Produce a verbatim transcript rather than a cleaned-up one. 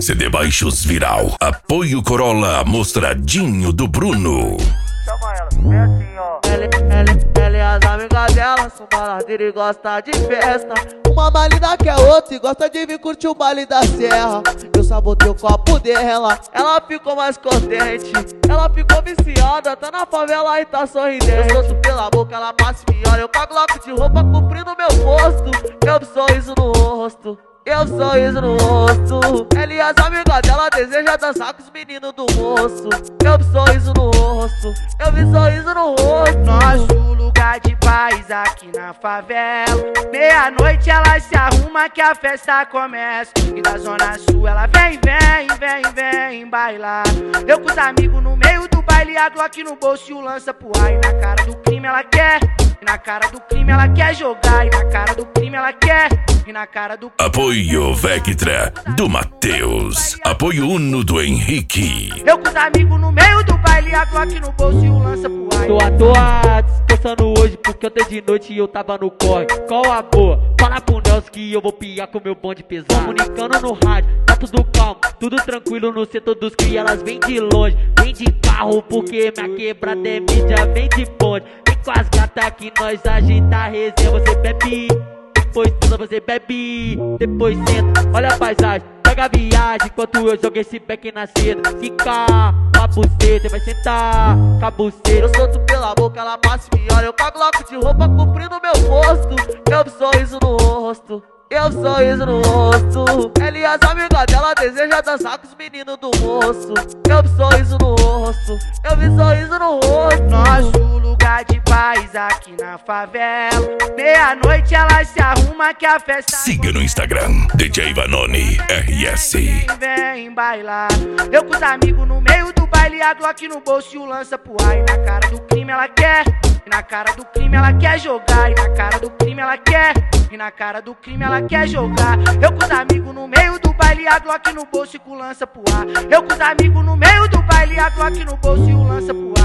C D Baixos Viral. Apoio Corolla Mostradinho do Bruno. Chama ela, é assim, ó. Ela, ela, ela e as amigas dela são baladeiras e gosta de festa. Uma malida que é outra e gosta de vir curtir o baile da serra. Eu sabotei o copo dela, ela ficou mais contente. Ela ficou viciada, tá na favela e tá sorridente. Eu solto pela boca, ela passa e me olha. Eu cago logo de roupa cobrindo meu rosto. Eu sorriso no rosto, eu sorriso no rosto. Ela e as amigas dela desejam dançar com os meninos do moço. Eu sorriso no rosto, eu vi sorriso no rosto. Nosso lugar de paz aqui na favela. Meia-noite ela se arruma que a festa começa. E da zona sul ela vem, vem, vem, vem bailar. Eu com os amigos no meio do baile, a Glock no bolso e o lança pro ar. E na cara do crime ela quer, e na cara do crime ela quer jogar. E na cara do crime ela quer, e na cara do... Apoio Vectra do Matheus. Apoio Uno do Henrique. Eu com os amigos no meio do baile, a Glock no bolso e o lança pro ar. Tô à toa descansando hoje porque ontem de noite eu tava no corre. Qual a boa? Fala pro Nelson que eu vou piar com meu bonde pesado. Comunicando no rádio, tá tudo calmo, tudo tranquilo no setor dos cria. Elas vêm de longe, vêm de carro porque minha quebrada é mídia, vem de bonde. Vem com as gatas que nós agita a resenha. Você bebe, depois tudo você bebe, depois senta, olha a paisagem, pega a viagem enquanto eu jogo esse back na seda. Fica com a buceta, vai sentar com a buceta. Eu solto pela boca, ela passa e me olha. Eu cago logo de roupa cobrindo meu rosto. Eu vi sorriso no rosto, eu sorriso no rosto. Ela e as amigas dela desejam dançar com os meninos do moço. Eu vi sorriso no rosto, eu vi sorriso no rosto. Nosso lugar de paz aqui na favela. Meia-noite ela se arruma que a festa... Siga no Instagram, D J Vanoni R S. Vem, vem bailar. Eu com os amigos no meio do baile, a Glock no bolso e o lança pro ar. E na cara do crime ela quer, e na cara do crime ela quer jogar. E na cara do crime ela quer, e na cara do crime ela quer jogar. Eu com os amigos no meio do baile, a Glock no bolso e com o lança pro ar. Eu com os amigos no meio do baile, a Glock no bolso e o lança pro ar.